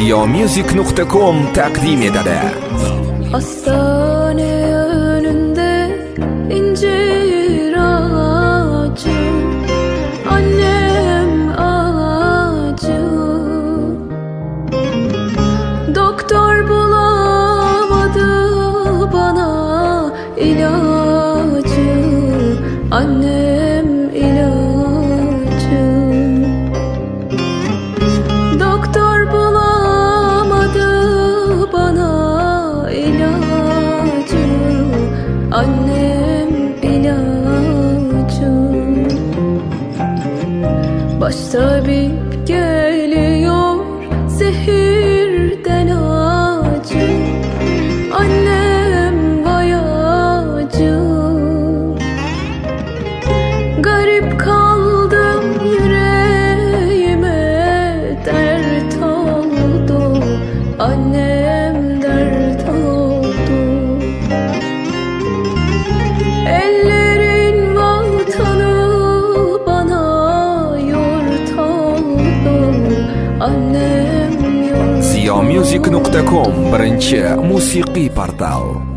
ziyomusic.com taqdim etadi. Hastane önünde incir ağacı, annem ağacı. Doktor bulamadı bana ilacı, annem ilacı. Doktor bulamadı bana ilacı, annem ilacı. Baş tabip geliyor zehirden acı, annem vayacı. Garip kaldım yüreğime dert oldu, annem dert oldu. Ellerin vatanı bana yurt oldu, annem yurt oldu. ziyomusic.com birinchi musiqiy portal.